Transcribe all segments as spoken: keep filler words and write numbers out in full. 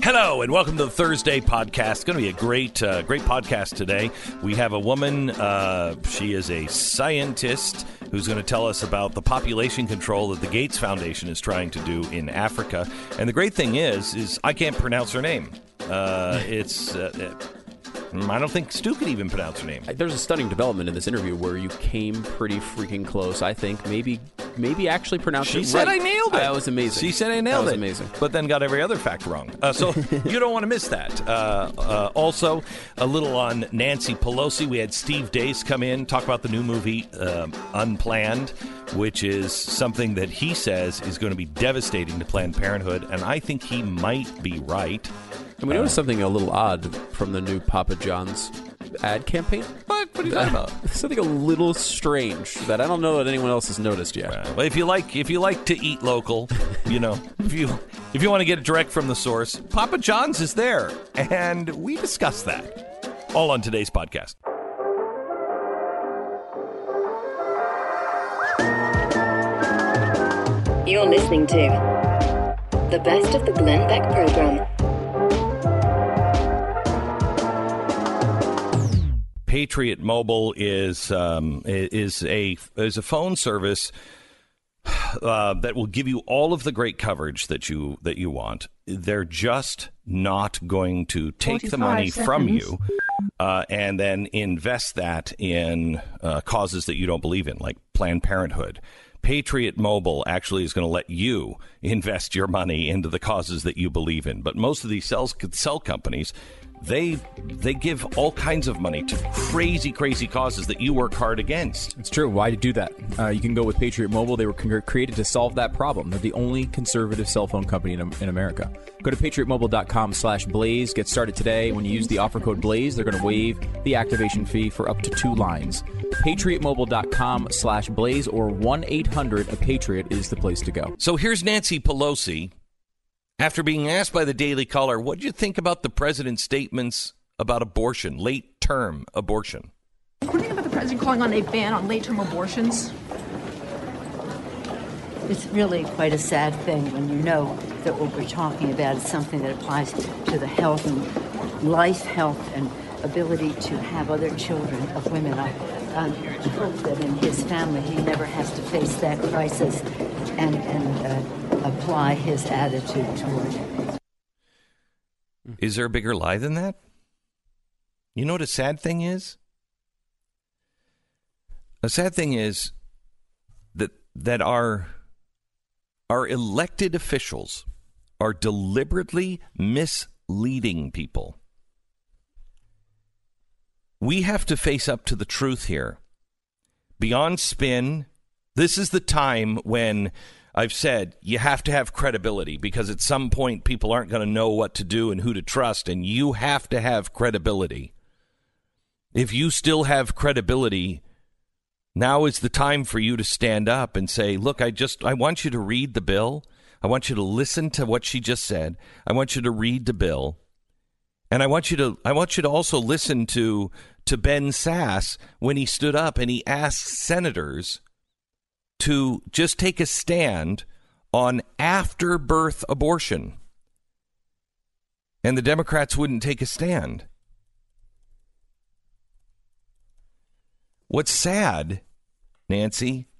Hello and welcome to the Thursday podcast. It's going to be a great, uh, great podcast today. We have a woman. Uh, she is a scientist who's going to tell us about the population control that the Gates Foundation is trying to do in Africa. And the great thing is, is I can't pronounce her name. Uh, it's. Uh, it, I don't think Stu could even pronounce her name. There's a stunning development in this interview where you came pretty freaking close. I think maybe maybe actually pronounced she it said right. I nailed it. That was amazing. She said I nailed that was it. amazing. But then got every other fact wrong. Uh, so you don't want to miss that. Uh, uh, also, a little on Nancy Pelosi. We had Steve Deace come in, talk about the new movie, uh, Unplanned, which is something that he says is going to be devastating to Planned Parenthood. And I think he might be right. And we noticed uh, something a little odd from the new Papa John's ad campaign. What? What are you talking about? Something a little strange that I don't know that anyone else has noticed yet. Uh, well, if you like, if you like to eat local, you know, if you if you want to get it direct from the source, Papa John's is there, and we discuss that all on today's podcast. You're listening to the best of the Glenn Beck program. Patriot Mobile is um, is a is a phone service uh, that will give you all of the great coverage that you that you want. They're just not going to take the money seconds. from you uh, and then invest that in uh, causes that you don't believe in, like Planned Parenthood. Patriot Mobile actually is going to let you invest your money into the causes that you believe in. But most of these cell, cell companies, They they give all kinds of money to crazy, crazy causes that you work hard against. It's true. Why do that? Uh, you can go with Patriot Mobile. They were con- created to solve that problem. They're the only conservative cell phone company in, in America. Go to patriotmobile.com slash Blaze. Get started today. When you use the offer code Blaze, they're going to waive the activation fee for up to two lines. patriotmobile.com slash Blaze or one eight hundred A Patriot is the place to go. So here's Nancy Pelosi. After being asked by the Daily Caller, what did you think about the president's statements about abortion, late-term abortion? What do you think about the president calling on a ban on late-term abortions? It's really quite a sad thing when you know that what we're talking about is something that applies to the health and life, health, and ability to have other children of women. I um, hope that in his family he never has to face that crisis and, and uh, apply his attitude toward it. Is there a bigger lie than that? You know what a sad thing is? A sad thing is that that our our elected officials are deliberately misleading people. We have to face up to the truth here. Beyond spin, this is the time when I've said you have to have credibility, because at some point people aren't going to know what to do and who to trust, and you have to have credibility. If you still have credibility, now is the time for you to stand up and say, look, I just I want you to read the bill. I want you to listen to what she just said. I want you to read the bill. And I want you to I want you to also listen to to Ben Sasse when he stood up and he asked senators to just take a stand on after-birth abortion. And the Democrats wouldn't take a stand. What's sad, Nancy,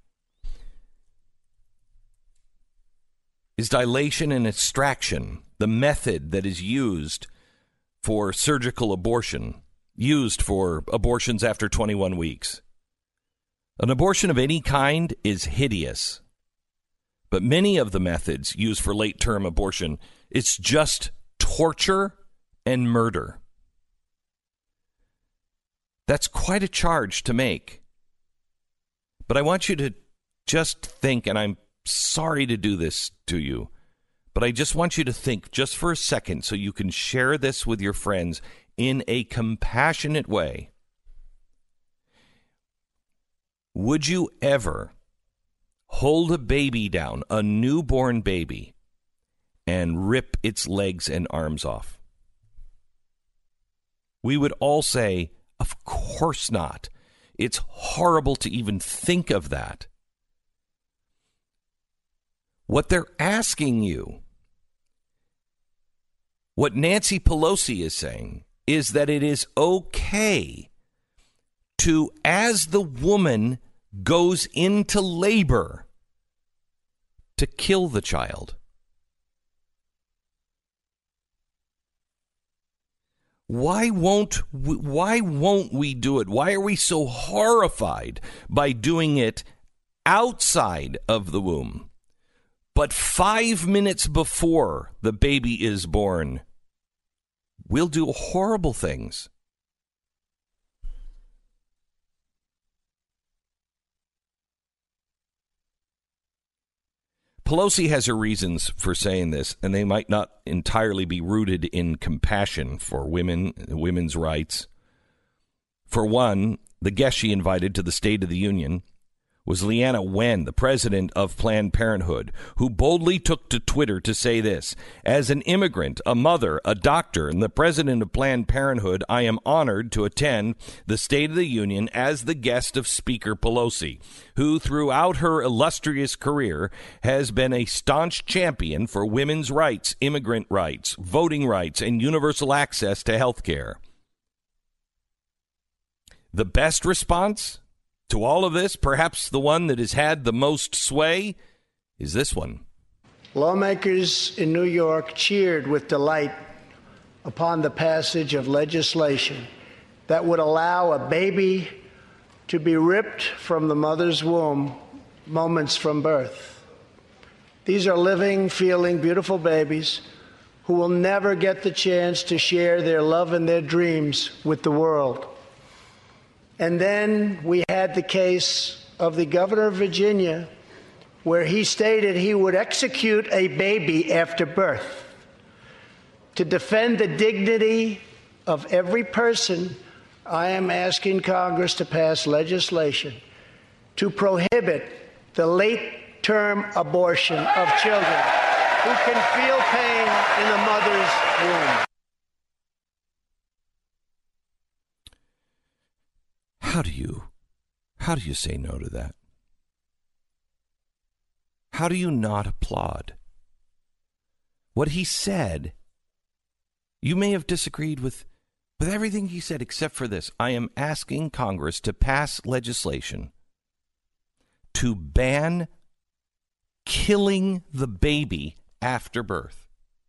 is dilation and extraction, the method that is used for surgical abortion, used for abortions after twenty-one weeks. An abortion of any kind is hideous, but many of the methods used for late-term abortion, it's just torture and murder. That's quite a charge to make. But I want you to just think, and I'm sorry to do this to you, but I just want you to think just for a second so you can share this with your friends in a compassionate way. Would you ever hold a baby down, a newborn baby, and rip its legs and arms off? We would all say, of course not. It's horrible to even think of that. What they're asking you, What Nancy Pelosi is saying is that it is okay to, as the woman goes into labor, to kill the child. Why won't we, why won't we do it? Why are we so horrified by doing it outside of the womb? But five minutes before the baby is born, we'll do horrible things. Pelosi has her reasons for saying this, and they might not entirely be rooted in compassion for women, women's rights. For one, the guest she invited to the State of the Union was Leana Wen, the president of Planned Parenthood, who boldly took to Twitter to say this: as an immigrant, a mother, a doctor, and the president of Planned Parenthood, I am honored to attend the State of the Union as the guest of Speaker Pelosi, who throughout her illustrious career has been a staunch champion for women's rights, immigrant rights, voting rights, and universal access to health care. The best response to all of this, perhaps the one that has had the most sway, is this one. Lawmakers in New York cheered with delight upon the passage of legislation that would allow a baby to be ripped from the mother's womb moments from birth. These are living, feeling, beautiful babies who will never get the chance to share their love and their dreams with the world. And then we had the case of the governor of Virginia, where he stated he would execute a baby after birth. To defend the dignity of every person, I am asking Congress to pass legislation to prohibit the late-term abortion of children who can feel pain in the mother's womb. How do you, how do you say no to that? How do you not applaud? What he said, you may have disagreed with, with everything he said except for this. I am asking Congress to pass legislation to ban killing the baby after birth.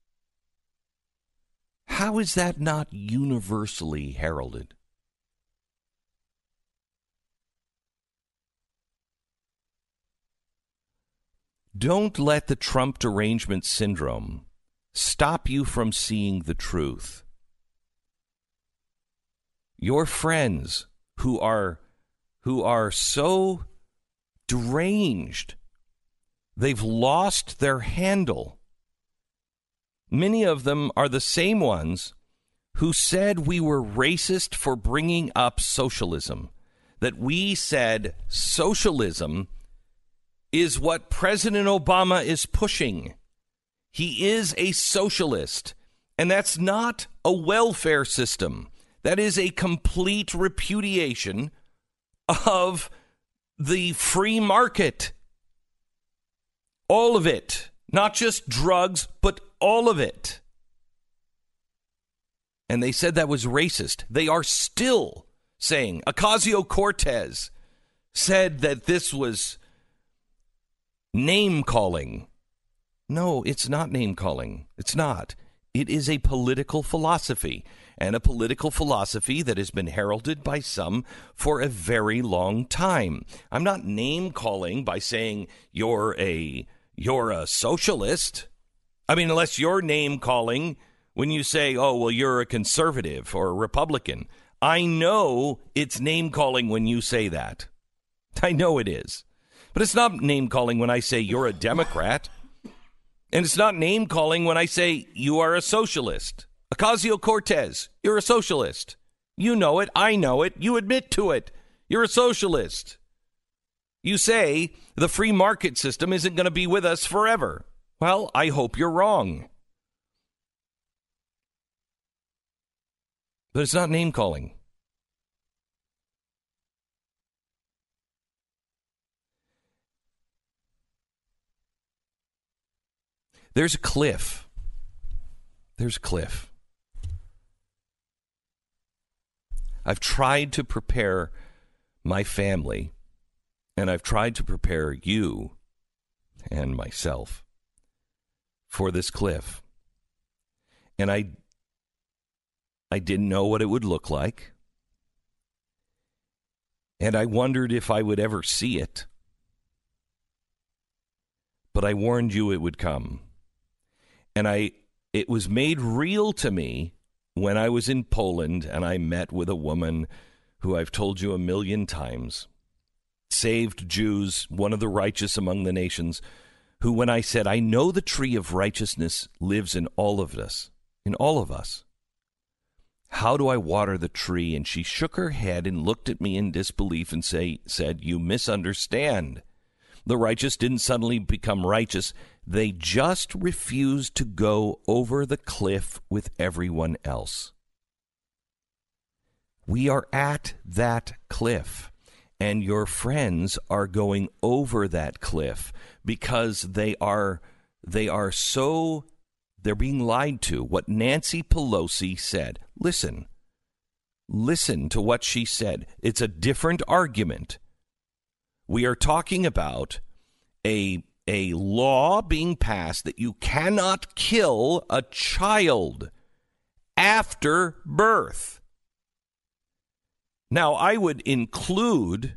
How is that not universally heralded? Don't let the Trump derangement syndrome stop you from seeing the truth. Your friends who are who are so deranged, they've lost their handle. Many of them are the same ones who said we were racist for bringing up socialism, that we said socialism is what President Obama is pushing. He is a socialist, and that's not a welfare system. That is a complete repudiation of the free market. All of it, not just drugs, but all of it. And they said that was racist. They are still saying, Ocasio-Cortez said that this was name-calling. No, it's not name-calling. It's not. It is a political philosophy, and a political philosophy that has been heralded by some for a very long time. I'm not name-calling by saying you're a you're a socialist. I mean, unless you're name-calling when you say, oh, well, you're a conservative or a Republican. I know it's name-calling when you say that. I know it is. But it's not name-calling when I say you're a Democrat. And it's not name-calling when I say you are a socialist. Ocasio-Cortez, you're a socialist. You know it. I know it. You admit to it. You're a socialist. You say the free market system isn't going to be with us forever. Well, I hope you're wrong. But it's not name-calling. There's a cliff There's Cliff. I've tried to prepare my family, and I've tried to prepare you and myself for this Cliff. And I I didn't know what it would look like. And I wondered if I would ever see it. But I warned you it would come. And I it was made real to me when I was in Poland and I met with a woman who I've told you a million times, saved Jews, one of the righteous among the nations, who when I said, I know the tree of righteousness lives in all of us, in all of us. How do I water the tree? And she shook her head and looked at me in disbelief and say, said, you misunderstand. The righteous didn't suddenly become righteous. They just refused to go over the cliff with everyone else. We are at that cliff, and your friends are going over that cliff because they are they are so they're being lied to. What Nancy Pelosi said. Listen. Listen to what she said. It's a different argument. We are talking about a a law being passed that you cannot kill a child after birth. Now, I would include,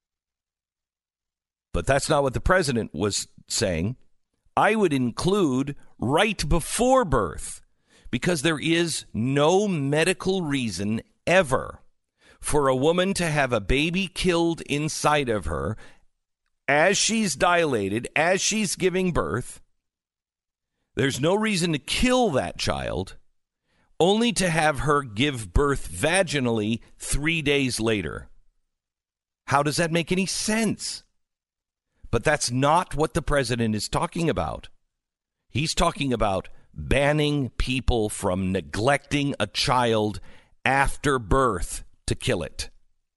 but that's not what the president was saying, I would include right before birth, because there is no medical reason ever for a woman to have a baby killed inside of her as she's dilated, as she's giving birth. There's no reason to kill that child, only to have her give birth vaginally three days later. How does that make any sense? But that's not what the president is talking about. He's talking about banning people from neglecting a child after birth to kill it.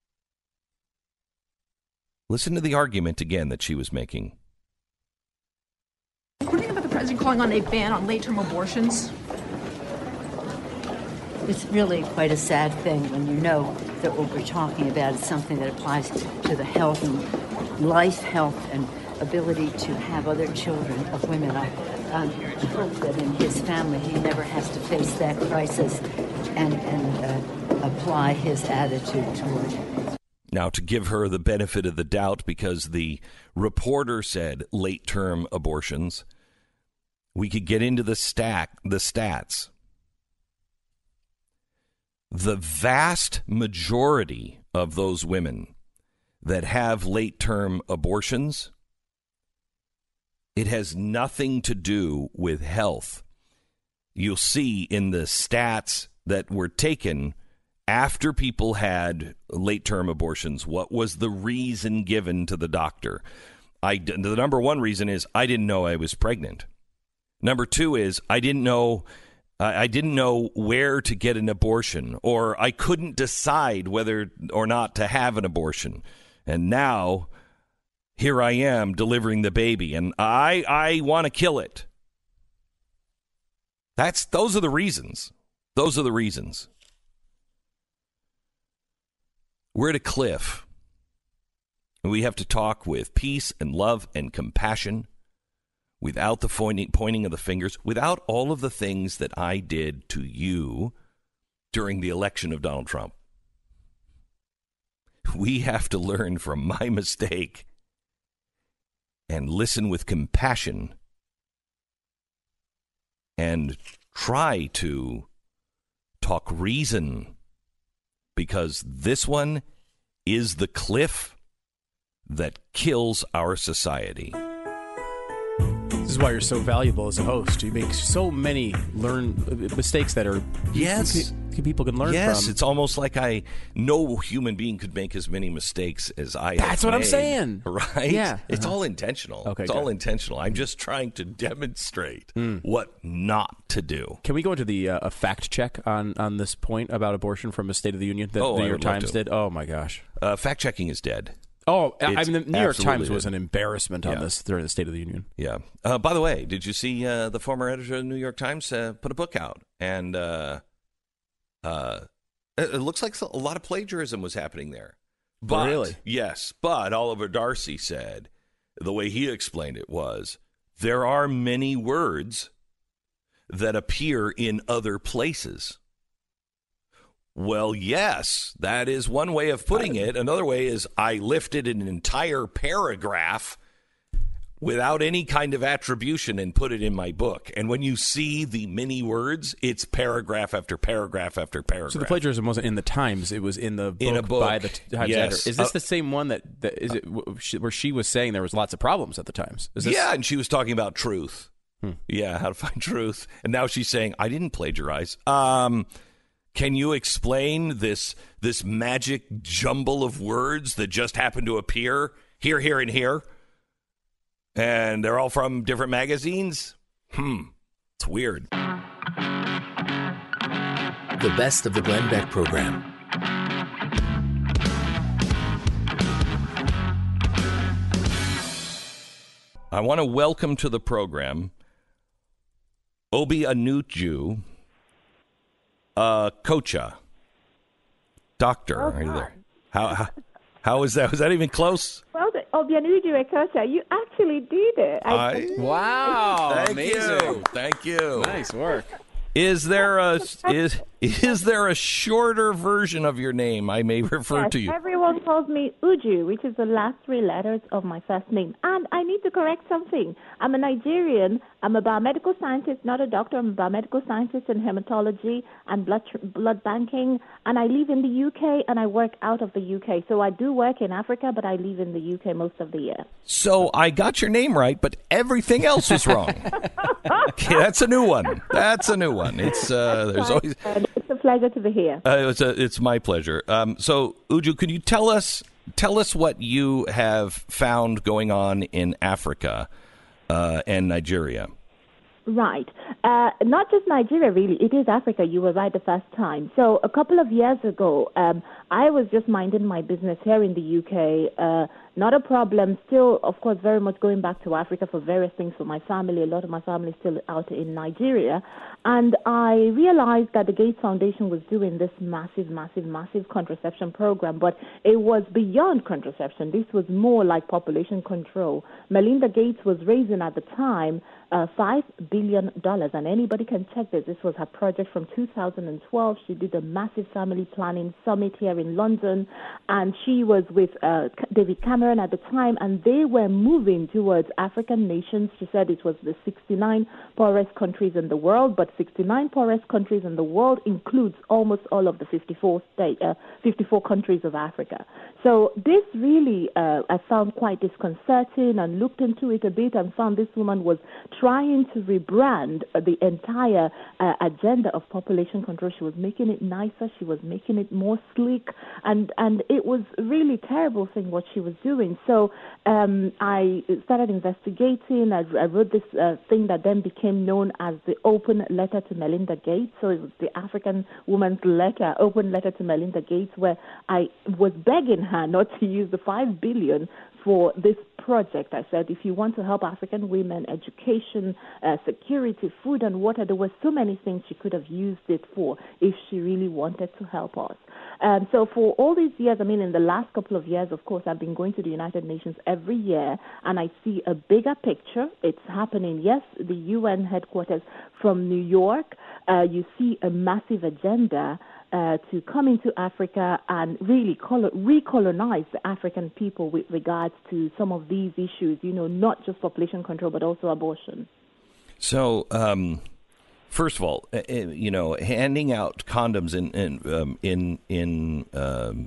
Listen to the argument again that she was making. What do you think about the president calling on a ban on late-term abortions? It's really quite a sad thing when you know that what we're talking about is something that applies to the health and life, health, and ability to have other children of women. I um, hope that in his family he never has to face that crisis and, and uh, apply his attitude toward it. Now, to give her the benefit of the doubt, because the reporter said late-term abortions, we could get into the stat, the stats. The vast majority of those women that have late-term abortions, it has nothing to do with health. You'll see in the stats that were taken after people had late-term abortions, what was the reason given to the doctor? I, the number one reason is I didn't know I was pregnant. Number two is I didn't know I didn't know where to get an abortion, or I couldn't decide whether or not to have an abortion. And now, here I am delivering the baby, and I I want to kill it. That's those are the reasons. Those are the reasons. We're at a cliff. We have to talk with peace and love and compassion, without the pointing of the fingers, without all of the things that I did to you during the election of Donald Trump. We have to learn from my mistake and listen with compassion and try to talk reason, because this one is the cliff that kills our society. This is why you're so valuable as a host. You make so many learn mistakes that are yes people can learn yes, from. Yes, it's almost like I no human being could make as many mistakes as I. That's have what made, I'm saying, right? Yeah, it's uh-huh. all intentional. Okay, it's good. all intentional. I'm just trying to demonstrate mm. what not to do. Can we go into the uh, a fact check on on this point about abortion from a State of the Union that oh, the New I York would love Times to. did? Oh my gosh, uh, fact checking is dead. Oh, I It's mean, the New York Times absolutely- was an embarrassment on Yeah. this during the State of the Union. Yeah. Uh, by the way, did you see uh, the former editor of the New York Times uh, put a book out? And uh, uh, it, it looks like a lot of plagiarism was happening there. But, Really? Yes. But Oliver Darcy said, the way he explained it was, there are many words that appear in other places. Well, yes, that is one way of putting it. Another way is I lifted an entire paragraph without any kind of attribution and put it in my book. And when you see the many words, it's paragraph after paragraph after paragraph. So the plagiarism wasn't in the Times; it was in the book, In a book. by the Times Yes. editor. Is this Uh, the same one that, that is it w- she- where she was saying there was lots of problems at the Times? Is this, Yeah, and she was talking about truth. Hmm. Yeah, how to find truth. And now she's saying, I didn't plagiarize. Um, can you explain this this magic jumble of words that just happened to appear here, here, and here? And they're all from different magazines? Hmm, it's weird. The best of the Glenn Beck program. I want to welcome to the program Obi Anuju uh, Kocha. Doctor, are you there? How, how, how is that? Was that even close? Well, the Obianuju Ekosha, you actually did it. I, Wow, thank amazing! you. Thank you. Nice work. Is there a is is there a shorter version of your name I may refer yes, to you? everyone calls me Uju, which is the last three letters of my first name. And I need to correct something. I'm a Nigerian. I'm a biomedical scientist, not a doctor. I'm a biomedical scientist in hematology and blood tr- blood banking. And I live in the U K and I work out of the U K. So I do work in Africa, but I live in the U K most of the year. So I got your name right, but everything else was wrong. Okay, that's a new one. That's a new one. It's uh, there's always. And it's a pleasure to be here. Uh, it's a, it's my pleasure. Um, so Uju, could you tell us tell us what you have found going on in Africa uh, and Nigeria? Right. Uh, not just Nigeria, really. It is Africa. You were right the first time. So a couple of years ago, um, I was just minding my business here in the U K. Uh, not a problem. Still, of course, very much going back to Africa for various things for my family. A lot of my family is still out in Nigeria. And I realized that the Gates Foundation was doing this massive, massive, massive contraception program. But it was beyond contraception. This was more like population control. Melinda Gates was raising at the time uh, five billion dollars. And anybody can check this. This was her project from two thousand twelve. She did a massive family planning summit here in London. And she was with uh, David Cameron at the time. And they were moving towards African nations. She said it was the sixty-nine poorest countries in the world. But sixty-nine poorest countries in the world includes almost all of the fifty-four, state, uh, fifty-four countries of Africa. So this really uh, I found quite disconcerting and looked into it a bit and found this woman was trying to rebrand the entire uh, agenda of population control. She was making it nicer. She was making it more sleek. And, and it was really terrible thing what she was doing. So um, I started investigating. I, I wrote this uh, thing that then became known as the Open Letter to Melinda Gates. So it was the African woman's letter, Open Letter to Melinda Gates, where I was begging her not to use the five billion dollars for this project. I said, if you want to help African women, education, uh, security, food and water, there were so many things she could have used it for if she really wanted to help us. Um, so for all these years, I mean, in the last couple of years, of course, I've been going to the United Nations every year, and I see a bigger picture. It's happening, yes, the U N headquarters from New York. Uh, you see a massive agenda Uh, to come into Africa and really colo- recolonize the African people with regards to some of these issues, you know, not just population control, but also abortion. So, um, first of all, uh, you know, handing out condoms in in um, in in, um,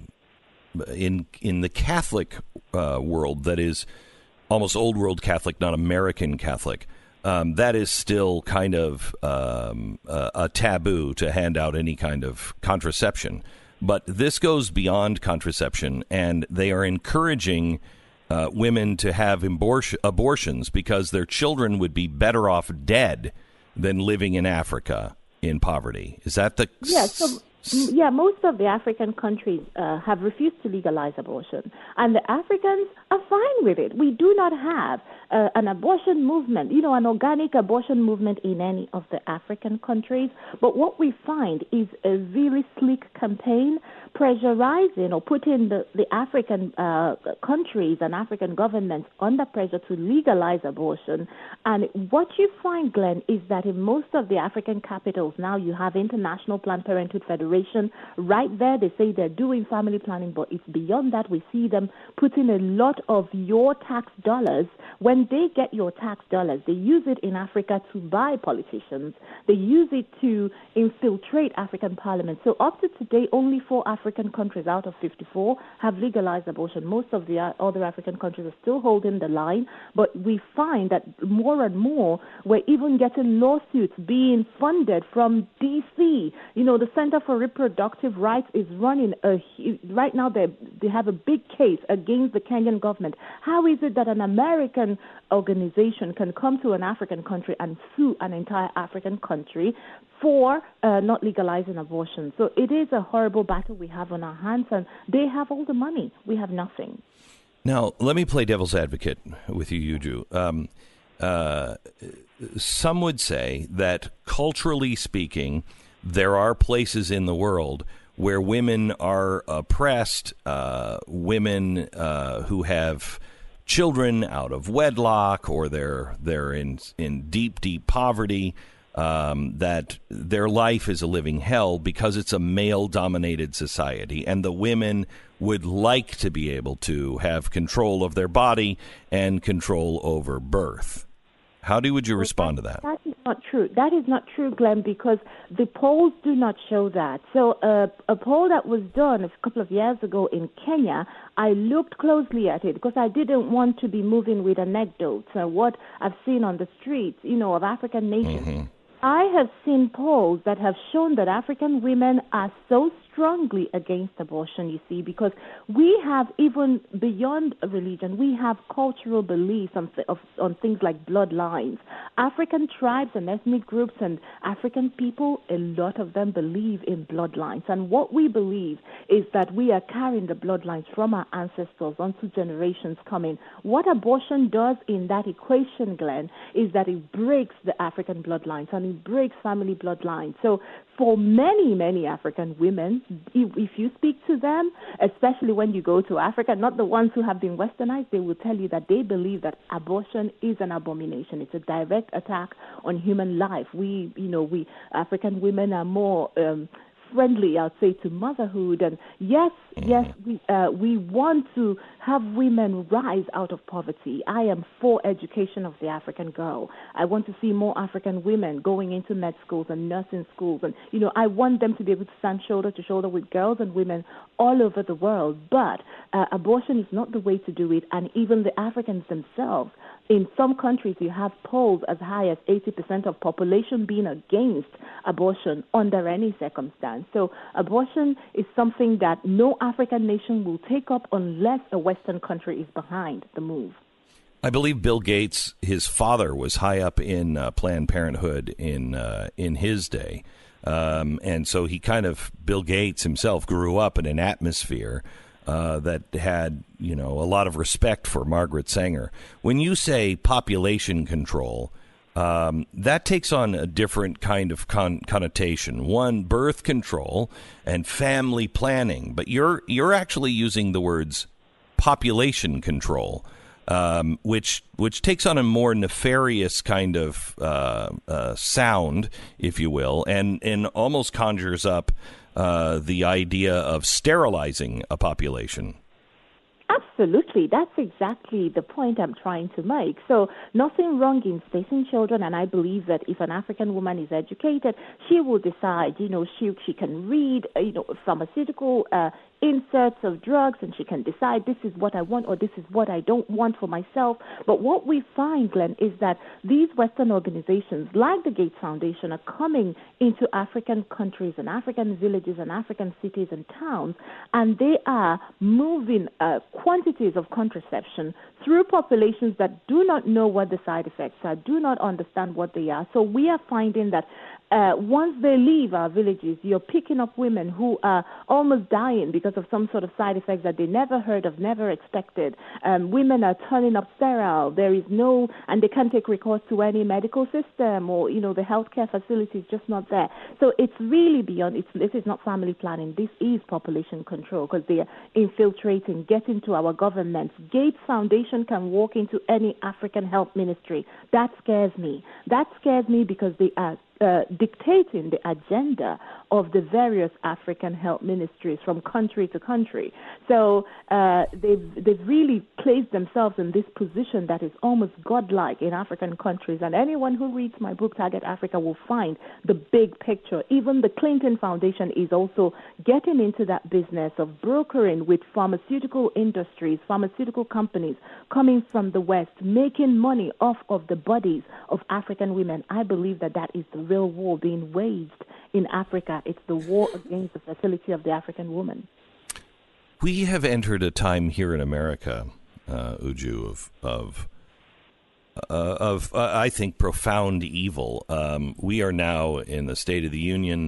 in in the Catholic uh, world, that is almost old world Catholic, not American Catholic. Um, that is still kind of um, a, a taboo to hand out any kind of contraception. But this goes beyond contraception, and they are encouraging uh, women to have abortion, abortions because their children would be better off dead than living in Africa in poverty. Is that the Yes. So, Yeah, most of the African countries uh, have refused to legalize abortion, and the Africans are fine with it. We do not have uh, an abortion movement, you know, an organic abortion movement in any of the African countries. But what we find is a really sleek campaign pressurizing or putting the, the African uh, countries and African governments under pressure to legalize abortion. And what you find, Glenn, is that in most of the African capitals now you have International Planned Parenthood Federation. Right there, they say they're doing family planning, but it's beyond that. We see them putting a lot of your tax dollars. When they get your tax dollars, they use it in Africa to buy politicians. They use it to infiltrate African parliament. So up to today, only four African countries out of fifty-four have legalized abortion. Most of the other African countries are still holding the line, but we find that more and more we're even getting lawsuits being funded from D C. You know, the Center for Reproductive Rights is running a right now. They they have a big case against the Kenyan government. How is it that an American organization can come to an African country and sue an entire African country for uh, not legalizing abortion? So it is a horrible battle we have on our hands, and they have all the money. We have nothing. Now, let me play devil's advocate with you, Uju. Um, uh, some would say that culturally speaking, there are places in the world where women are oppressed, uh, women uh, who have children out of wedlock, or they're they're in in deep, deep poverty, um, that their life is a living hell because it's a male-dominated society, and the women would like to be able to have control of their body and control over birth. How do would you respond to that? That is not true. That is not true, Glenn, because the polls do not show that. So uh, a poll that was done a couple of years ago in Kenya, I looked closely at it because I didn't want to be moving with anecdotes or what I've seen on the streets, you know, of African nations. Mm-hmm. I have seen polls that have shown that African women are so strongly against abortion, you see, because we have, even beyond religion, we have cultural beliefs on, th- of, on things like bloodlines. African tribes and ethnic groups and African people, a lot of them believe in bloodlines. And what we believe is that we are carrying the bloodlines from our ancestors onto generations coming. What abortion does in that equation, Glenn, is that it breaks the African bloodlines and it breaks family bloodlines. So for many, many African women, if, if you speak to them, especially when you go to Africa, not the ones who have been westernized, they will tell you that they believe that abortion is an abomination. It's a direct attack on human life. We, you know, we African women are more um, friendly, I'd say, to motherhood. And yes, mm-hmm. yes, we uh, we want to have women rise out of poverty. I am for education of the African girl. I want to see more African women going into med schools and nursing schools. And, you know, I want them to be able to stand shoulder to shoulder with girls and women all over the world. But uh, abortion is not the way to do it. And even the Africans themselves, in some countries, you have polls as high as eighty percent of population being against abortion under any circumstance. So abortion is something that no African nation will take up unless a Western country is behind the move. I believe Bill Gates, his father, was high up in uh, Planned Parenthood in uh, in his day. Um, and so he kind of, Bill Gates himself grew up in an atmosphere Uh, that had, you know, a lot of respect for Margaret Sanger. When you say population control, um, that takes on a different kind of con- connotation. One, birth control and family planning, but you're you're actually using the words population control, um, which which takes on a more nefarious kind of uh, uh, sound, if you will, and and almost conjures up Uh, the idea of sterilizing a population. Absolutely. That's exactly the point I'm trying to make. So nothing wrong in spacing children, and I believe that if an African woman is educated, she will decide, you know, she she can read, you know, pharmaceutical uh, inserts of drugs, and she can decide this is what I want or this is what I don't want for myself. But what we find, Glenn, is that these Western organizations, like the Gates Foundation, are coming into African countries and African villages and African cities and towns, and they are moving uh, quantity quantities of contraception through populations that do not know what the side effects are, do not understand what they are. So we are finding that uh, once they leave our villages, you're picking up women who are almost dying because of some sort of side effects that they never heard of, never expected. Um, women are turning up sterile. There is no, and they can't take recourse to any medical system, or, you know, the healthcare facility is just not there. So it's really beyond, it's, this is not family planning. This is population control, because they are infiltrating, getting to our governments. Gates Foundation can walk into any African health ministry. That scares me. That scares me because they are Uh, dictating the agenda of the various African health ministries from country to country. So uh, they've, they've really placed themselves in this position that is almost godlike in African countries. And anyone who reads my book, Target Africa, will find the big picture. Even the Clinton Foundation is also getting into that business of brokering with pharmaceutical industries, pharmaceutical companies coming from the West, making money off of the bodies of African women. I believe that that is the real war being waged in Africa. It's the war against the fertility of the African woman. We have entered a time here in America, uh, Uju, of of uh, of uh, I think profound evil. Um, we are now in the State of the Union,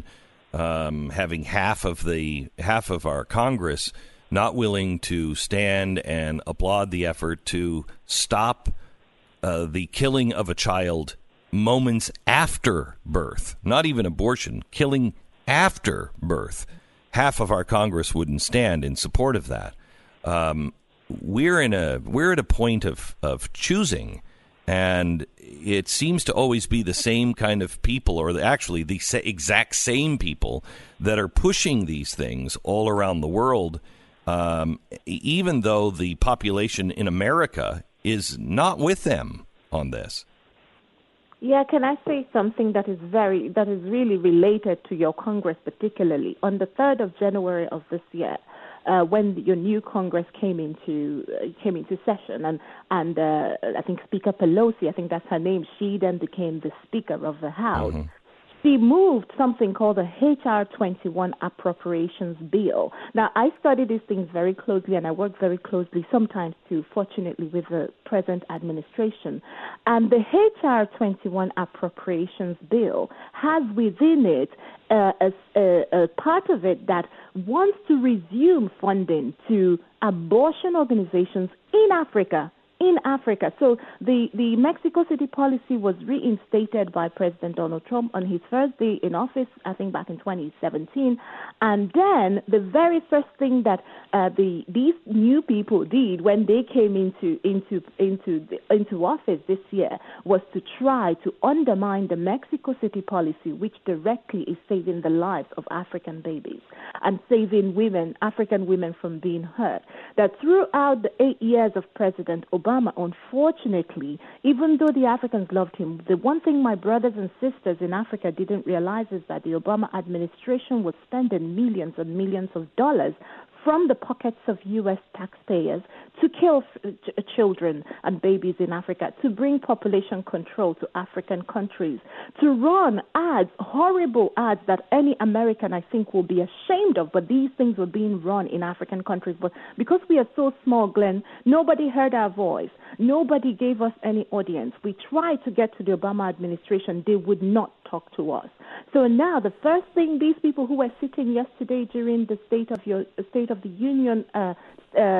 um, having half of the half of our Congress not willing to stand and applaud the effort to stop uh, the killing of a child moments after birth, not even abortion, killing after birth. Half of our Congress wouldn't stand in support of that. Um, we're in a we're at a point of, of choosing, and it seems to always be the same kind of people, or actually the sa- exact same people that are pushing these things all around the world, um, even though the population in America is not with them on this. Yeah, can I say something that is very, that is really related to your Congress particularly? On the third of January of this year, uh, when your new Congress came into uh, came into session, and and uh, I think Speaker Pelosi, I think that's her name, she then became the Speaker of the House. Mm-hmm. She moved something called the H R twenty-one Appropriations Bill. Now, I study these things very closely, and I work very closely sometimes, too, fortunately, with the present administration. And the H R twenty-one Appropriations Bill has within it uh, a, a, a part of it that wants to resume funding to abortion organizations in Africa. In Africa. So the, the Mexico City policy was reinstated by President Donald Trump on his first day in office, I think back in twenty seventeen. And then the very first thing that uh, the these new people did when they came into into into the, into office this year was to try to undermine the Mexico City policy, which directly is saving the lives of African babies and saving women, African women, from being hurt. That throughout the eight years of President Obama, Obama, unfortunately, even though the Africans loved him, the one thing my brothers and sisters in Africa didn't realize is that the Obama administration was spending millions and millions of dollars from the pockets of U S taxpayers to kill f- ch- children and babies in Africa, to bring population control to African countries, to run ads, horrible ads that any American, I think, will be ashamed of. But these things were being run in African countries. But because we are so small, Glenn, nobody heard our voice. Nobody gave us any audience. We tried to get to the Obama administration. They would not talk to us. So now the first thing these people who were sitting yesterday during the State of your State of the Union uh, uh, uh,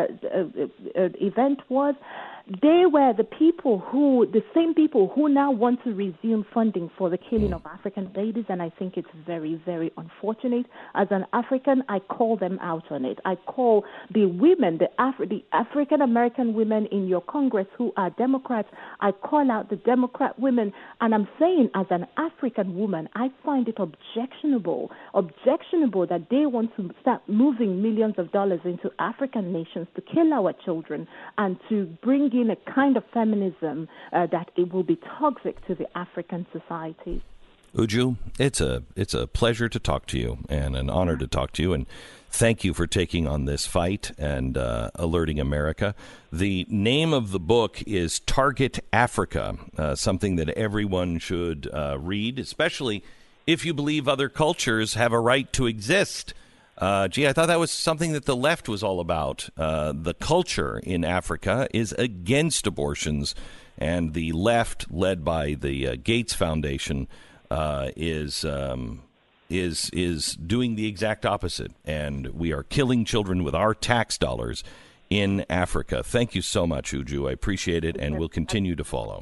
uh, event was, they were the people who, the same people who now want to resume funding for the killing of African babies, and I think it's very, very unfortunate. As an African, I call them out on it. I call the women, the, Af- the African-American women in your Congress who are Democrats, I call out the Democrat women, and I'm saying as an African woman, I find it objectionable, objectionable that they want to start moving millions of dollars into African nations to kill our children and to bring in a kind of feminism uh, that it will be toxic to the African society. Uju, it's a it's a pleasure to talk to you and an honor to talk to you, and thank you for taking on this fight and uh, alerting America. The name of the book is Target Africa, uh, something that everyone should uh, read, especially if you believe other cultures have a right to exist. Uh, gee, I thought that was something that the left was all about. Uh, the culture in Africa is against abortions, and the left, led by the uh, Gates Foundation, uh, is um, is is doing the exact opposite. And we are killing children with our tax dollars in Africa. Thank you so much, Uju. I appreciate it, and we'll continue to follow.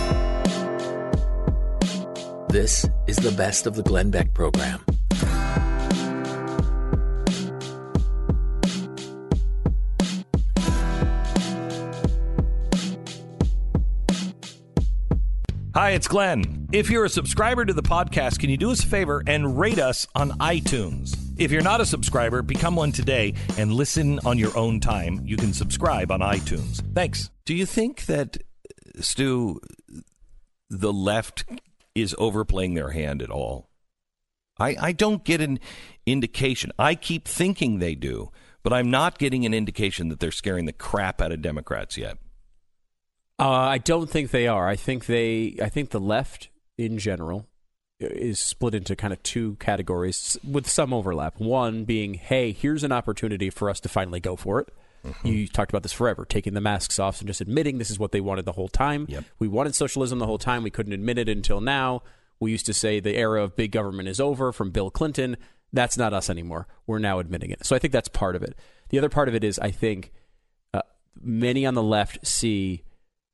This is the Best of the Glenn Beck program. Hi, it's Glenn. If you're a subscriber to the podcast, can you do us a favor and rate us on iTunes? If you're not a subscriber, become one today and listen on your own time. You can subscribe on iTunes. Thanks. Do you think that, Stu, the left is overplaying their hand at all? I, I don't get an indication. I keep thinking they do, but I'm not getting an indication that they're scaring the crap out of Democrats yet. Uh, I don't think they are. I think they. I think the left in general is split into kind of two categories with some overlap. One being, hey, here's an opportunity for us to finally go for it. Mm-hmm. You talked about this forever, taking the masks off and just admitting this is what they wanted the whole time. Yep. We wanted socialism the whole time. We couldn't admit it until now. We used to say the era of big government is over from Bill Clinton. That's not us anymore. We're now admitting it. So I think that's part of it. The other part of it is I think uh, many on the left see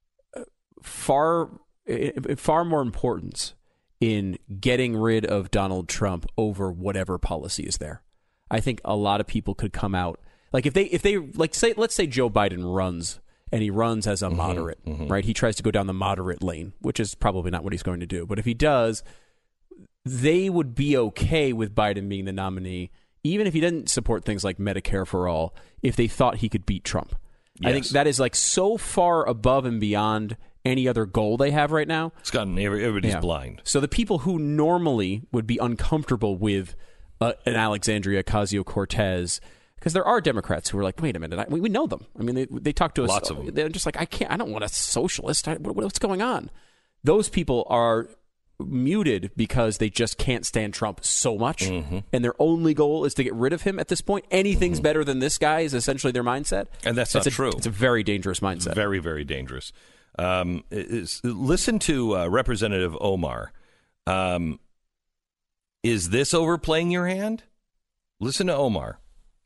far far more importance in getting rid of Donald Trump over whatever policy is there. I think a lot of people could come out like if they if they like say let's say Joe Biden runs and he runs as a mm-hmm, moderate, mm-hmm. right? He tries to go down the moderate lane, which is probably not what he's going to do. But if he does, they would be okay with Biden being the nominee, even if he didn't support things like Medicare for all, if they thought he could beat Trump. Yes. I think that is like so far above and beyond any other goal they have right now. It's gotten everybody's yeah. blind. So the people who normally would be uncomfortable with uh, an Alexandria Ocasio-Cortez, because there are Democrats who are like, wait a minute, I, we, we know them. I mean, they, they talk to us. Lots of them. They're just like, I can't, I don't want a socialist. I, what, what's going on? Those people are muted because they just can't stand Trump so much. Mm-hmm. And their only goal is to get rid of him at this point. Anything's mm-hmm. better than this guy is essentially their mindset. And that's, that's not a, true. It's a very dangerous mindset. Very, very dangerous. Um, is, listen to uh, Representative Omar. Um, is this overplaying your hand? Listen to Omar.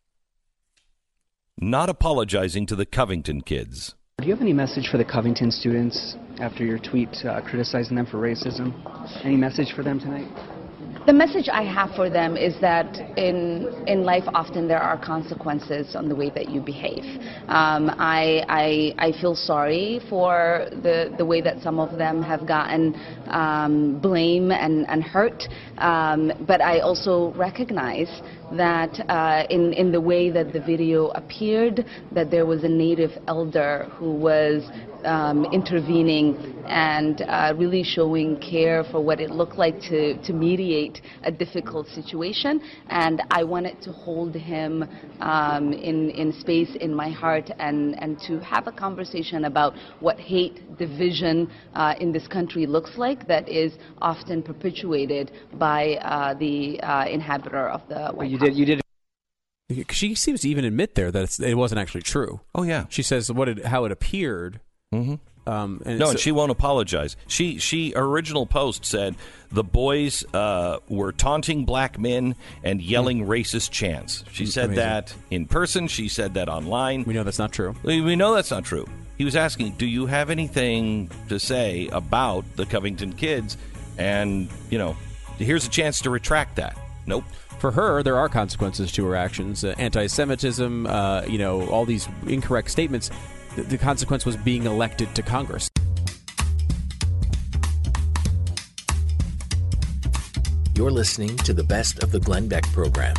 Not apologizing to the Covington kids. Do you have any message for the Covington students after your tweet uh, criticizing them for racism? Any message for them tonight? The message I have for them is that in in life often there are consequences on the way that you behave. Um, I, I I feel sorry for the the way that some of them have gotten um, blame and and hurt, um, but I also recognize that uh, in in the way that the video appeared, that there was a native elder who was Um, intervening and uh, really showing care for what it looked like to, to mediate a difficult situation. And I wanted to hold him um, in, in space in my heart and, and to have a conversation about what hate, division uh, in this country looks like that is often perpetuated by uh, the uh, inhabitor of the White you House. Did, you did. She seems to even admit there that it's, it wasn't actually true. Oh, yeah. She says what it, how it appeared. Mm-hmm. Um, and no, and she won't apologize. She she her original post said the boys uh, were taunting black men and yelling mm. racist chants. She said Amazing. that in person. She said that online. We know that's not true. We, we know that's not true. He was asking, do you have anything to say about the Covington kids? And, you know, here's a chance to retract that. Nope. For her, there are consequences to her actions. Uh, anti-Semitism, uh, you know, all these incorrect statements. The consequence was being elected to Congress. You're listening to the Best of the Glenn Beck program.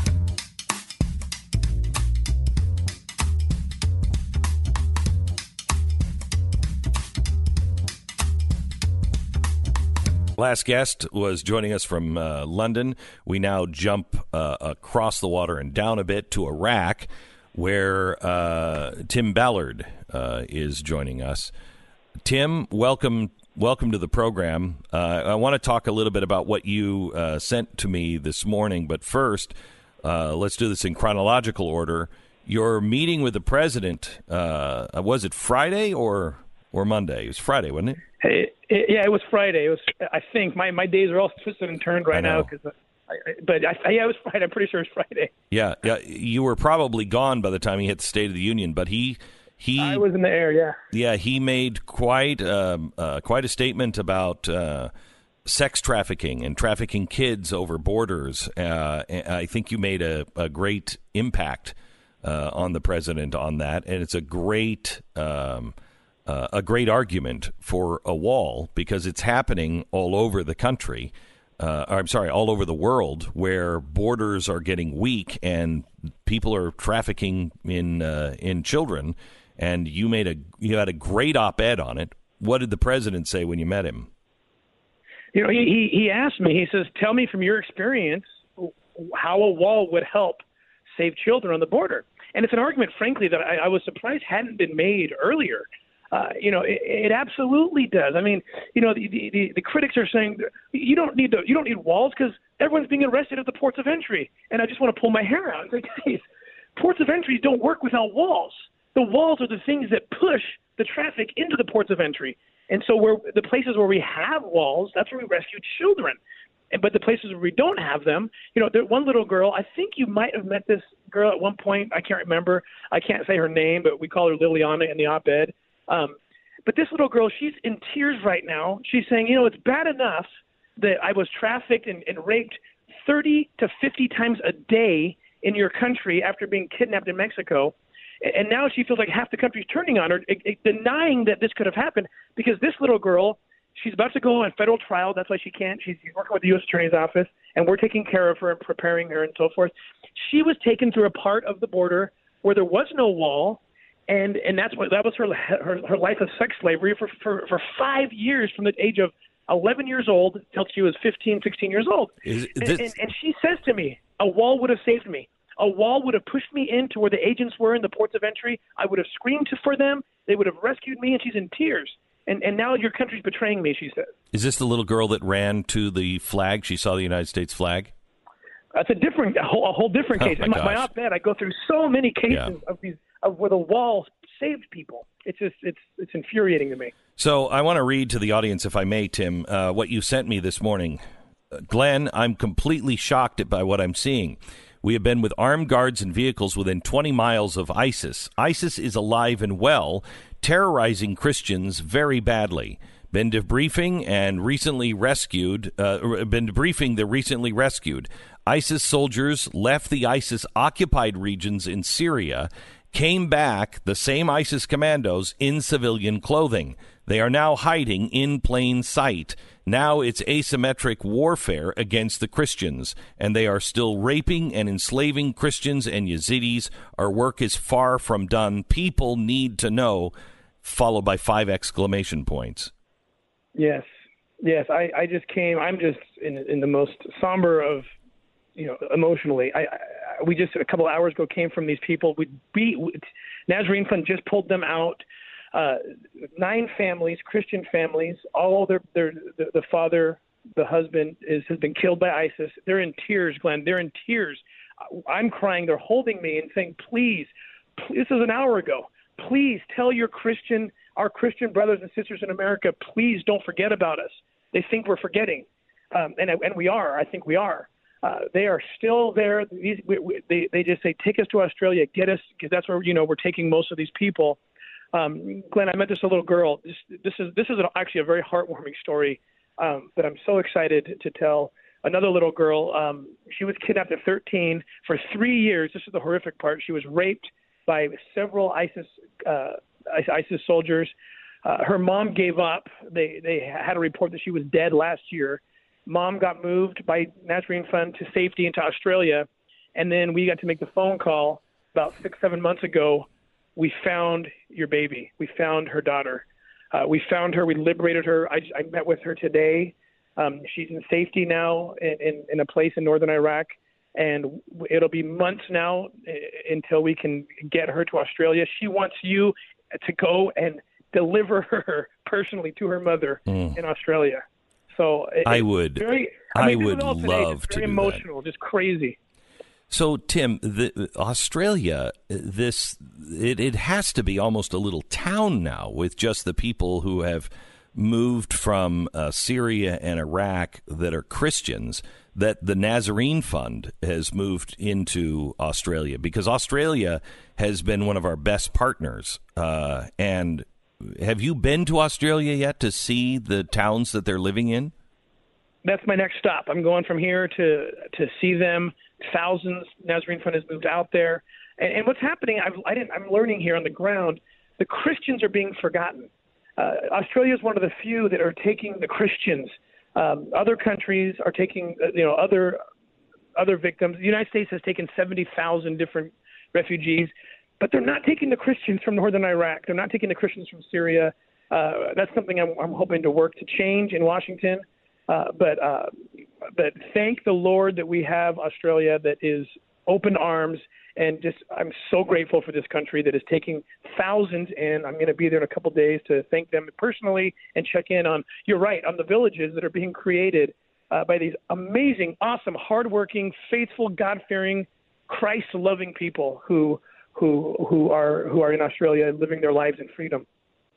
Last guest was joining us from uh, London. We now jump uh, across the water and down a bit to Iraq, where uh, Tim Ballard uh, is joining us. Tim, welcome welcome to the program. Uh, I want to talk a little bit about what you uh, sent to me this morning, but first, uh, let's do this in chronological order. Your meeting with the president, uh, was it Friday or or Monday? It was Friday, wasn't it? Hey, it, yeah, it was Friday. It was. I think my, my days are all twisted and turned right now. Cause I, I, but I, yeah, it was Friday. I'm pretty sure it was Friday. Yeah, yeah. You were probably gone by the time he hit the State of the Union, but he he. I was in the air. Yeah. Yeah, he made quite um, uh, quite a statement about uh, sex trafficking and trafficking kids over borders. Uh, I think you made a, a great impact uh, on the president on that, and it's a great. Um, Uh, a great argument for a wall because it's happening all over the country. Uh, I'm sorry, all over the world where borders are getting weak and people are trafficking in uh, in children. And you made a you had a great op-ed on it. What did the president say when you met him? You know, he he, he asked me. He says, "Tell me from your experience how a wall would help save children on the border." And it's an argument, frankly, that I, I was surprised hadn't been made earlier. Uh, you know, it, it absolutely does. I mean, you know, the, the, the critics are saying you don't need to, you don't need walls because everyone's being arrested at the ports of entry. And I just want to pull my hair out. It's like, guys, ports of entry don't work without walls. The walls are the things that push the traffic into the ports of entry. And so where the places where we have walls, that's where we rescue children. And, but the places where we don't have them, you know, there, one little girl, I think you might have met this girl at one point. I can't remember. I can't say her name, but we call her Liliana in the op-ed. Um, but this little girl, she's in tears right now. She's saying, you know, it's bad enough that I was trafficked and, and raped thirty to fifty times a day in your country after being kidnapped in Mexico. And now she feels like half the country's turning on her, it, it, denying that this could have happened because this little girl, she's about to go on federal trial. That's why she can't. She's working with the U S Attorney's Office, and we're taking care of her and preparing her and so forth. She was taken through a part of the border where there was no wall. And and that's what that was her her, her life of sex slavery for, for, for five years from the age of eleven years old till she was fifteen, sixteen years old. Is, and, this... and, and she says to me, a wall would have saved me. A wall would have pushed me into where the agents were in the ports of entry. I would have screamed for them. They would have rescued me, and she's in tears. And and now your country's betraying me, she says. Is this the little girl that ran to the flag? She saw the United States flag? That's a different, a whole, a whole different case. Oh, in my, my, my op-ed, I go through so many cases yeah. of these of where the wall saved people. It's just it's it's infuriating to me. So I want to read to the audience, if I may, Tim, uh, what you sent me this morning. Uh, Glenn, I'm completely shocked by what I'm seeing. We have been with armed guards and vehicles within twenty miles of ISIS. ISIS is alive and well, terrorizing Christians very badly. Been debriefing and recently rescued, uh, been debriefing the recently rescued. ISIS soldiers left the ISIS-occupied regions in Syria, came back, the same ISIS commandos, in civilian clothing. They are now hiding in plain sight. Now it's asymmetric warfare against the Christians, and they are still raping and enslaving Christians and Yazidis. Our work is far from done. People need to know, followed by five exclamation points. Yes, yes. I, I just came. I'm just in in the most somber of, you know, emotionally. I, I we just a couple of hours ago came from these people. We beat Nazarene Fund just pulled them out. Uh, nine families, Christian families, all their their the, the father, the husband is has been killed by ISIS. They're in tears, Glenn. They're in tears. I'm crying. They're holding me and saying, "Please, please this is an hour ago. Please tell your Christian." Our Christian brothers and sisters in America, please don't forget about us. They think we're forgetting, um, and and we are. I think we are. Uh, they are still there. These, we, we, they they just say, take us to Australia, get us, because that's where you know we're taking most of these people. Um, Glenn, I met this little girl. This, this is this is actually a very heartwarming story um, that I'm so excited to tell. Another little girl. Um, she was kidnapped at thirteen for three years. This is the horrific part. She was raped by several ISIS. Uh, ISIS soldiers. Uh, her mom gave up. They they had a report that she was dead last year. Mom got moved by Nazarene Fund to safety into Australia, and then we got to make the phone call about six, seven months ago. We found your baby. We found her daughter. Uh, we found her. We liberated her. I, I met with her today. Um, she's in safety now in, in, in a place in northern Iraq, and it'll be months now until we can get her to Australia. She wants you to go and deliver her personally to her mother mm. in Australia. So I would, very, I, mean, I would love it's to very do emotional, that. Just crazy. So, Tim, the, Australia, this it, it has to be almost a little town now with just the people who have moved from uh, Syria and Iraq that are Christians, that the Nazarene Fund has moved into Australia, because Australia has been one of our best partners. Uh, and have you been to Australia yet to see the towns that they're living in? That's my next stop. I'm going from here to to see them. Thousands. Nazarene Fund has moved out there, and, and what's happening? I've, I didn't, I'm learning here on the ground. The Christians are being forgotten. Uh, Australia is one of the few that are taking the Christians. Um, other countries are taking, uh, you know, other other victims. The United States has taken seventy thousand different refugees, but they're not taking the Christians from northern Iraq. They're not taking the Christians from Syria. Uh, that's something I'm, I'm hoping to work to change in Washington. Uh, but uh, but thank the Lord that we have Australia that is open arms, and just I'm so grateful for this country that is taking thousands in. I'm going to be there in a couple of days to thank them personally and check in on, you're right, on the villages that are being created uh, by these amazing, awesome, hardworking, faithful, God-fearing, Christ-loving people who who who are who are in Australia living their lives in freedom.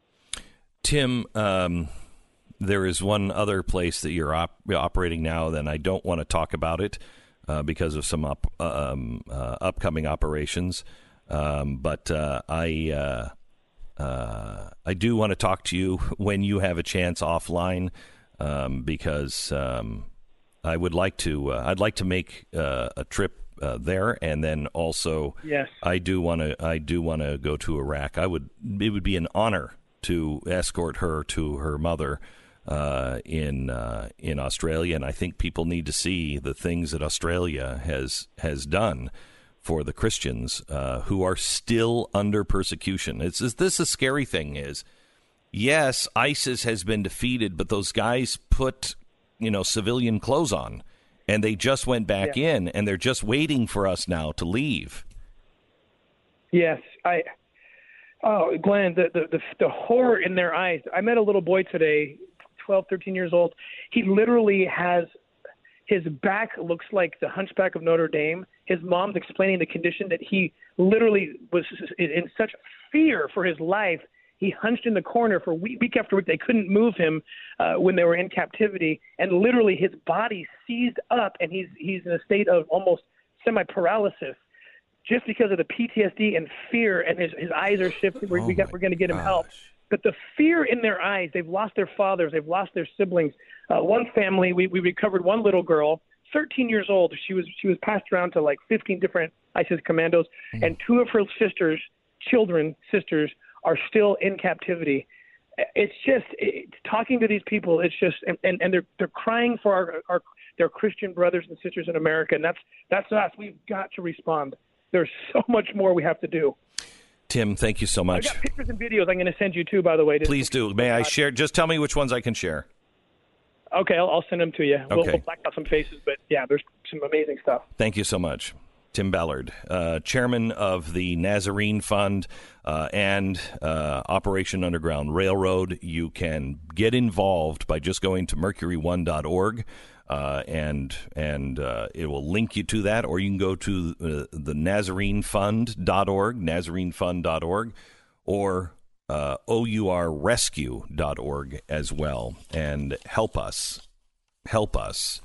Tim, um there is one other place that you're op- operating now, then I don't want to talk about it uh, because of some up, um, uh, upcoming operations. Um, but uh, I uh, uh, I do want to talk to you when you have a chance offline, um, because um, I would like to. Uh, I'd like to make uh, a trip uh, there, and then also, yes, I do want to. I do want to go to Iraq. I would. It would be an honor to escort her to her mother Uh, in uh, in Australia, and I think people need to see the things that Australia has has done for the Christians uh, who are still under persecution. It's is this a scary thing? Is yes, ISIS has been defeated, but those guys put you know civilian clothes on, and they just went back yeah. in, and they're just waiting for us now to leave. Yes, I. Oh, Glenn, the the the, the horror in their eyes. I met a little boy today, twelve, thirteen years old. He literally has, his back looks like the Hunchback of Notre Dame. His mom's explaining the condition that he literally was in such fear for his life. He hunched in the corner for week, week after week. They couldn't move him uh, when they were in captivity, and literally his body seized up, and he's he's in a state of almost semi-paralysis just because of the P T S D and fear, and his, his eyes are shifting. We're, oh we got, we're going to get him gosh. help. But the fear in their eyes, they've lost their fathers, they've lost their siblings. Uh, one family, we, we recovered one little girl, thirteen years old. She was she was passed around to like fifteen different ISIS commandos, mm-hmm. and two of her sisters, children, sisters, are still in captivity. It's just it, talking to these people. It's just and, and, and they're they're crying for our, our their Christian brothers and sisters in America, and that's that's us. We've got to respond. There's so much more we have to do. Tim, thank you so much. I got pictures and videos I'm going to send you too, by the way. Please do. May I share? Just tell me which ones I can share. Okay, I'll, I'll send them to you. We'll, Okay. we'll black out some faces, but yeah, there's some amazing stuff. Thank you so much. Tim Ballard, uh, chairman of the Nazarene Fund uh, and uh, Operation Underground Railroad. You can get involved by just going to mercury one dot org. Uh, and and uh, it will link you to that, or you can go to uh, the nazarene fund dot org, nazarene fund dot org, or uh, O U R rescue dot org as well, and help us, help us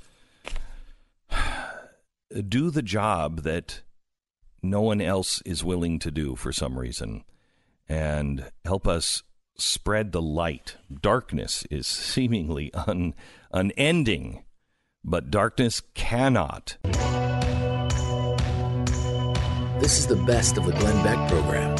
do the job that no one else is willing to do for some reason, and help us spread the light. Darkness is seemingly un, unending. But darkness cannot. This is the best of the Glenn Beck program.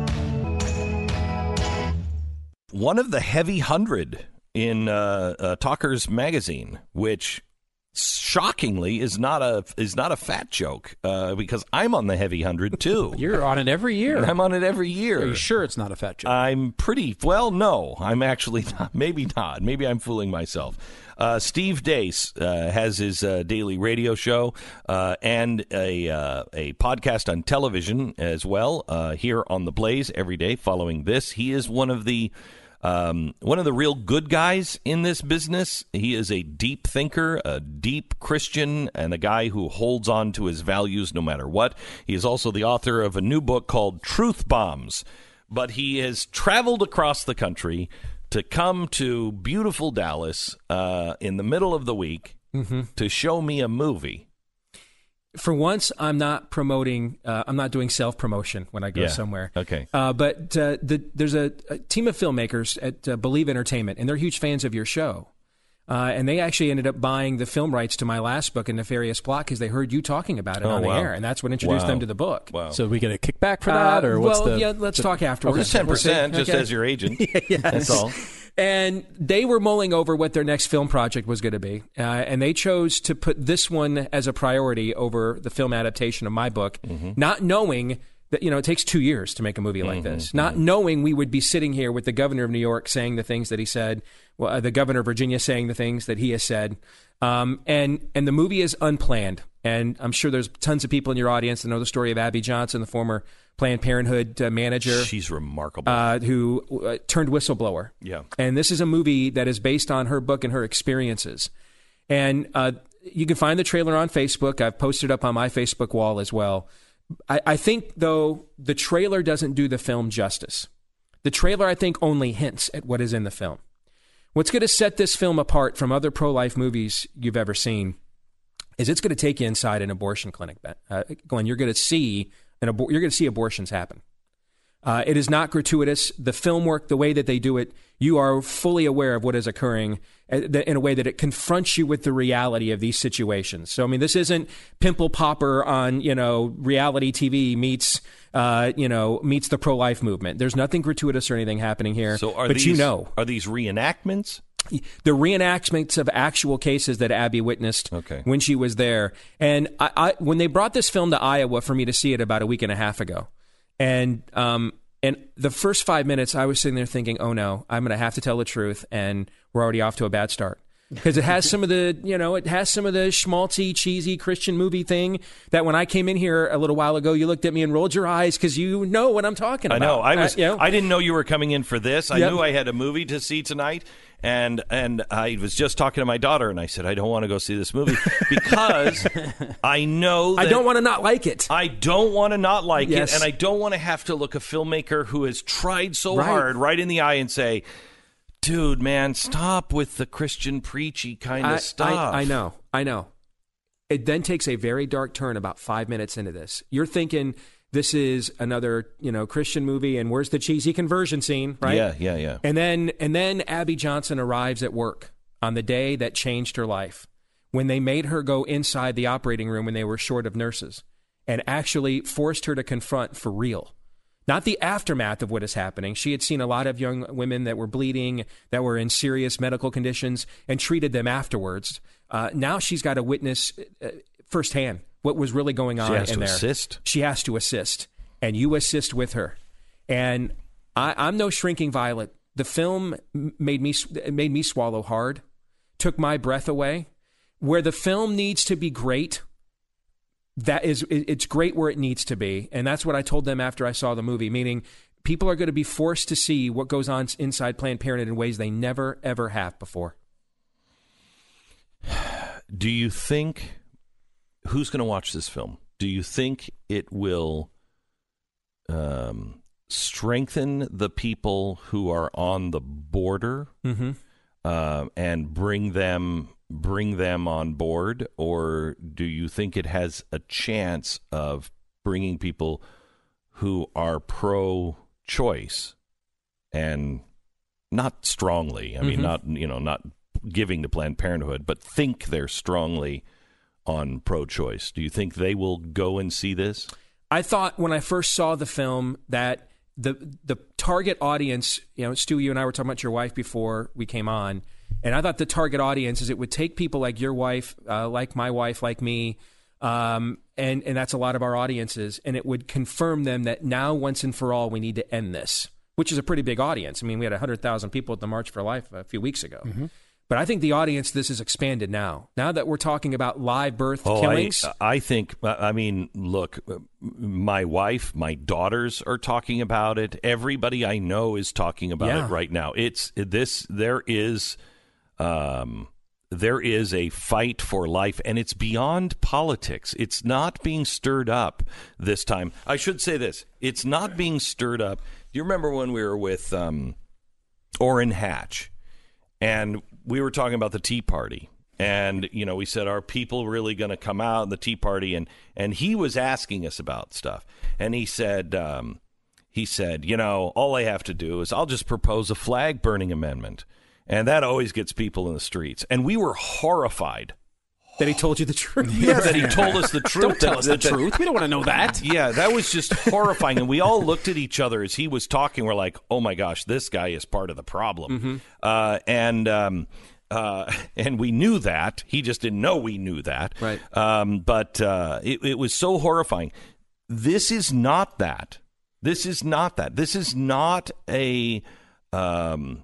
One of the heavy hundred in uh, uh, Talkers Magazine, which shockingly is not a is not a fat joke, uh, because I'm on the heavy hundred too. You're on it every year. I'm on it every year. Are you sure it's not a fat joke? I'm pretty well. No, I'm actually not. Maybe not. Maybe I'm fooling myself. Uh, Steve Deace uh, has his uh, daily radio show uh, and a uh, a podcast on television as well uh, here on The Blaze every day. Following this, he is one of the Um, one of the real good guys in this business. He is a deep thinker, a deep Christian, and a guy who holds on to his values no matter what. He is also the author of a new book called Truth Bombs. But he has traveled across the country to come to beautiful Dallas uh, in the middle of the week mm-hmm. to show me a movie. For once, I'm not promoting. Uh, I'm not doing self promotion when I go Yeah. somewhere. Okay. Uh, but uh, the, there's a, a team of filmmakers at uh, Believe Entertainment, and they're huge fans of your show. Uh, and they actually ended up buying the film rights to my last book, A Nefarious Plot, because they heard you talking about it Oh, on the wow. air, and that's what introduced Wow. them to the book. Wow. So we get a kickback for that, or Uh, what's well, the? yeah, let's the- talk afterwards. Just ten percent, We'll see. just Okay. as your agent. Yes. That's all. And they were mulling over what their next film project was going to be. Uh, and they chose to put this one as a priority over the film adaptation of my book, Mm-hmm. not knowing that, you know, it takes two years to make a movie like this, not knowing we would be sitting here with the governor of New York saying the things that he said, well, uh, the governor of Virginia saying the things that he has said. Um, and, and the movie is unplanned. And I'm sure there's tons of people in your audience that know the story of Abby Johnson, the former Planned Parenthood uh, manager. She's remarkable. Uh, who uh, turned whistleblower. Yeah. And this is a movie that is based on her book and her experiences. And uh, you can find the trailer on Facebook. I've posted it up on my Facebook wall as well. I, I think, though, the trailer doesn't do the film justice. The trailer, I think, only hints at what is in the film. What's going to set this film apart from other pro-life movies you've ever seen is it's going to take you inside an abortion clinic, uh, Glenn. You're going to see an abor- you're going to see abortions happen. Uh, it is not gratuitous. The film work, the way that they do it, you are fully aware of what is occurring in a way that it confronts you with the reality of these situations. So, I mean, this isn't Pimple Popper on, you know, reality T V meets, uh, you know, meets the pro-life movement. There's nothing gratuitous or anything happening here. So are but these, you know, are these reenactments? The reenactments of actual cases that Abby witnessed Okay. when she was there. And I, I, when they brought this film to Iowa for me to see it about a week and a half ago, and um, and the first five minutes, I was sitting there thinking, oh no, I'm going to have to tell the truth, and we're already off to a bad start. Because it has some of the, you know, it has some of the schmaltzy, cheesy Christian movie thing that when I came in here a little while ago, you looked at me and rolled your eyes because you know what I'm talking I about. know. I was. Uh, you know? I didn't know you were coming in for this. I Yep. knew I had a movie to see tonight, and and I was just talking to my daughter, and I said I don't want to go see this movie because I know that I don't want to not like it. I don't want to not like Yes. it, and I don't want to have to look a filmmaker who has tried so Right. hard right in the eye and say, dude, man, stop with the Christian preachy kind of I, stuff. I, I know, I know. It then takes a very dark turn about five minutes into this. You're thinking this is another, you know, Christian movie, and where's the cheesy conversion scene, right? Yeah, yeah, yeah. And then, and then Abby Johnson arrives at work on the day that changed her life, when they made her go inside the operating room when they were short of nurses, and actually forced her to confront for real. Not the aftermath of what is happening. She had seen a lot of young women that were bleeding, that were in serious medical conditions, and treated them afterwards. Uh, now she's got to witness uh, firsthand what was really going on She has in to there. assist. She has to assist, and you assist with her. And I, I'm no shrinking violet. The film m- made me made me swallow hard, took my breath away. Where the film needs to be great, that is, it's great where it needs to be. And that's what I told them after I saw the movie, meaning people are going to be forced to see what goes on inside Planned Parenthood in ways they never, ever have before. Do you think, who's going to watch this film? Do you think it will um, strengthen the people who are on the border Mm-hmm. uh, and bring them bring them on board, or do you think it has a chance of bringing people who are pro-choice and not strongly, I mean, Mhm. not, you know, not giving to Planned Parenthood, but think they're strongly on pro-choice? Do you think they will go and see this? I thought when I first saw the film that the the target audience, you know, Stu, you and I were talking about your wife before we came on, and I thought the target audience is it would take people like your wife, uh, like my wife, like me, um, and, and that's a lot of our audiences, and it would confirm them that now, once and for all, we need to end this, which is a pretty big audience. I mean, we had one hundred thousand people at the March for Life a few weeks ago. Mm-hmm. But I think the audience, this is expanded now. Now that we're talking about live birth oh, killings. I, I think, I mean, look, my wife, my daughters are talking about it. Everybody I know is talking about Yeah. it right now. It's this, there is, um, there is a fight for life, and it's beyond politics. It's not being stirred up this time. I should say this. It's not being stirred up. Do you remember when we were with um, Orrin Hatch? And we were talking about the Tea Party, and you know, we said, are people really going to come out in the Tea Party? And and he was asking us about stuff, and he said, um, he said, you know, all I have to do is I'll just propose a flag burning amendment, and that always gets people in the streets. And we were horrified that he told you the truth. Yeah, that he told us the truth. Don't tell that, us that, the that, truth. We don't want to know that. Yeah, that was just horrifying. And we all looked at each other as he was talking. We're like, oh, my gosh, this guy is part of the problem. Mm-hmm. Uh, and um, uh, and we knew that. He just didn't know we knew that. Right. Um, but uh, it, it was so horrifying. This is not that. This is not that. This is not a um,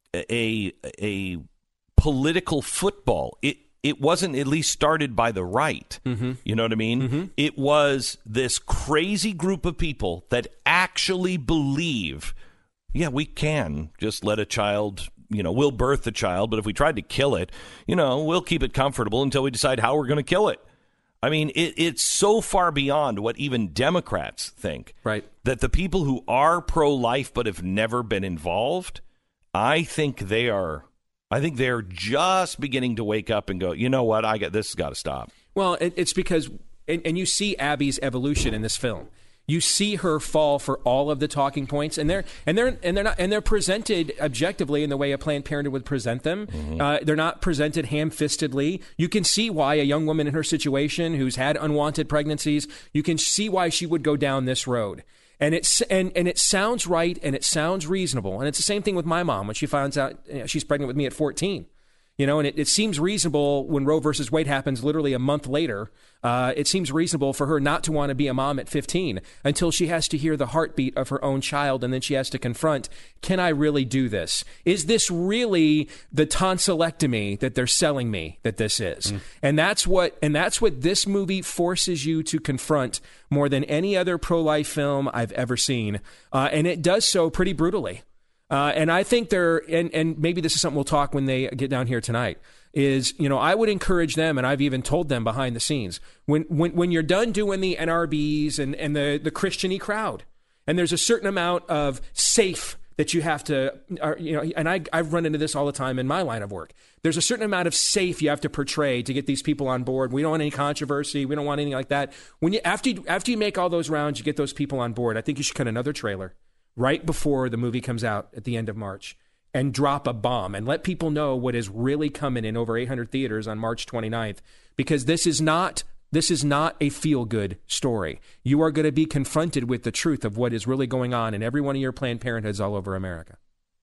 a a political football. It It wasn't at least started by the right. Mm-hmm. You know what I mean? Mm-hmm. It was this crazy group of people that actually believe, yeah, we can just let a child, you know, we'll birth the child, but if we tried to kill it, you know, we'll keep it comfortable until we decide how we're going to kill it. I mean, it, it's so far beyond what even Democrats think. Right. That the people who are pro-life but have never been involved, I think they are... I think they're just beginning to wake up and go, you know what, I got this has got to stop. Well, it, it's because, and, and you see Abby's evolution in this film. You see her fall for all of the talking points, and they're and they're and they're not and they're presented objectively in the way a Planned Parenthood would present them. Mm-hmm. Uh, they're not presented ham-fistedly. You can see why a young woman in her situation who's had unwanted pregnancies, you can see why she would go down this road. And it's and, and it sounds right and it sounds reasonable. And it's the same thing with my mom when she finds out, you know, she's pregnant with me at fourteen. You know, and it, it seems reasonable when Roe versus Wade happens literally a month later. Uh, it seems reasonable for her not to want to be a mom at fifteen until she has to hear the heartbeat of her own child. And then she has to confront, can I really do this? Is this really the tonsillectomy that they're selling me that this is? Mm. And that's what and that's what this movie forces you to confront more than any other pro-life film I've ever seen. Uh, and it does so pretty brutally. Uh, and I think they're, and, and maybe this is something we'll talk when they get down here tonight, is, you know, I would encourage them, and I've even told them behind the scenes, when when, when you're done doing the N R Bs and, and the, the Christian-y crowd, and there's a certain amount of safe that you have to, or, you know, and I, I've run into this all the time in my line of work. There's a certain amount of safe you have to portray to get these people on board. We don't want any controversy. We don't want anything like that. When you after you, after you make all those rounds, you get those people on board. I think you should cut another trailer right before the movie comes out at the end of March and drop a bomb and let people know what is really coming in over eight hundred theaters on March twenty-ninth, because this is not this is not a feel-good story. You are going to be confronted with the truth of what is really going on in every one of your Planned Parenthoods all over America.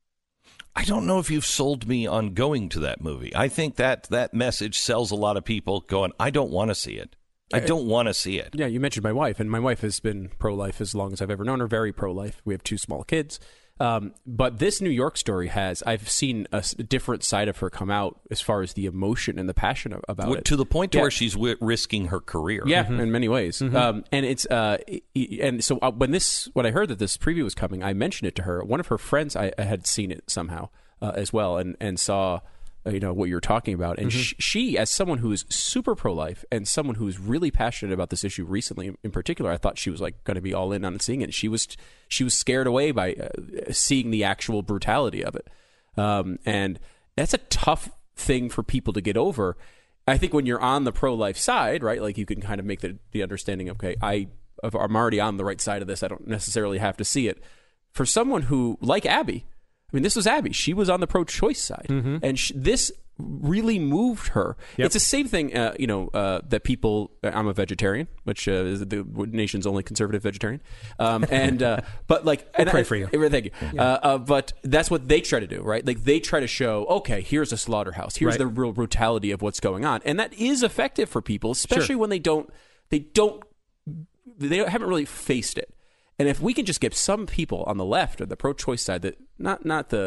I don't know if you've sold me on going to that movie. I think that that message sells a lot of people going, I don't want to see it. I don't want to see it. Yeah, you mentioned my wife, and my wife has been pro-life as long as I've ever known her, very pro-life. We have two small kids. Um, but this New York story has, I've seen a different side of her come out as far as the emotion and the passion about well, it. To the point to yeah. where she's w- risking her career. Yeah, mm-hmm. in many ways. Mm-hmm. Um, and it's uh, and so uh, when this, when I heard that this preview was coming, I mentioned it to her. One of her friends, I, I had seen it somehow uh, as well, and and saw. You know, what you're talking about. And mm-hmm. sh- she, as someone who is super pro-life and someone who's really passionate about this issue recently in particular, I thought she was like going to be all in on seeing it. She was she was scared away by uh, seeing the actual brutality of it. Um, and that's a tough thing for people to get over. I think when you're on the pro-life side, right, like you can kind of make the, the understanding, okay, I, I'm already on the right side of this. I don't necessarily have to see it. For someone who, like Abby, I mean, this was Abby. She was on the pro-choice side, mm-hmm. and sh- this really moved her. Yep. It's the same thing, uh, you know, uh, that people. I'm a vegetarian, which uh, is the nation's only conservative vegetarian, um, and uh, but like, we'll and pray I, for you. Thank you. Yeah. Uh, uh, but that's what they try to do, right? Like they try to show, okay, here's a slaughterhouse. Here's right. the real brutality of what's going on, and that is effective for people, especially sure. when they don't, they don't, they haven't really faced it. And if we can just get some people on the left or the pro-choice side, that not not the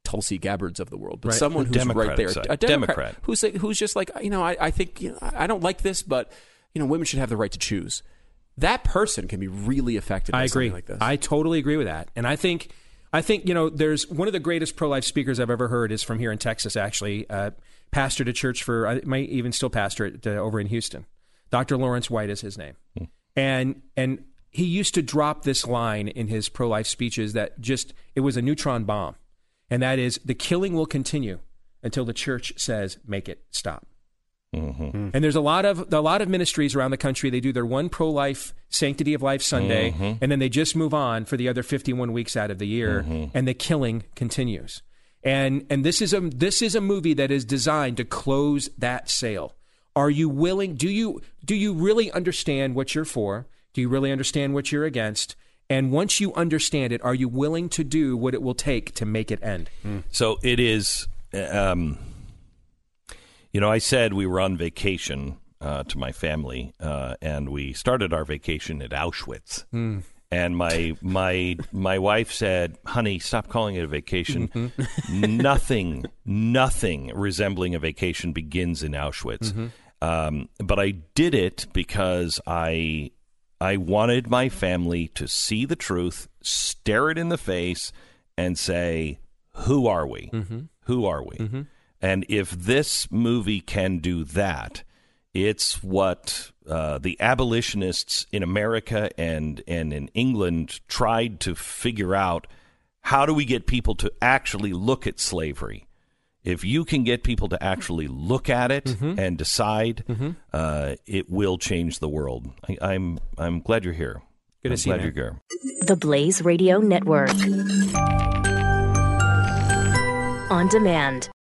Tulsi Gabbards of the world, but Right. someone The who's Democratic right there, side. a Democrat, Democrat. who's who's just like, you know, I, I think you know, I don't like this, but you know, women should have the right to choose. That person can be really affected by I agree. something like this. I totally agree with that. And I think, I think you know, there's one of the greatest pro-life speakers I've ever heard is from here in Texas, actually. Uh, pastored a church for, I might even still pastor it uh, over in Houston. Doctor Lawrence White is his name. Hmm. And and he used to drop this line in his pro-life speeches that just, it was a neutron bomb. And that is, the killing will continue until the church says, make it stop. Mm-hmm. And there's a lot of a lot of ministries around the country. They do their one pro-life Sanctity of Life Sunday, Mm-hmm. and then they just move on for the other fifty-one weeks out of the year, Mm-hmm. and the killing continues. And and this is a this is a movie that is designed to close that sale. Are you willing? Do you do you really understand what you're for? Do you really understand what you're against? And once you understand it, are you willing to do what it will take to make it end? So it is. Um, you know, I said we were on vacation uh, to my family, uh, and we started our vacation at Auschwitz. Mm. And my my my wife said, "Honey, stop calling it a vacation. Mm-hmm. nothing, nothing resembling a vacation begins in Auschwitz." Mm-hmm. Um, but I did it because I I wanted my family to see the truth, stare it in the face, and say, "Who are we? Mm-hmm. Who are we?" Mm-hmm. And if this movie can do that, it's what uh, the abolitionists in America and, and in England tried to figure out. How do we get people to actually look at slavery? If you can get people to actually look at it Mm-hmm. and decide, Mm-hmm. uh, it will change the world. I, I'm I'm glad you're here. Good to I'm see you, glad man. you're here. The Blaze Radio Network. On demand.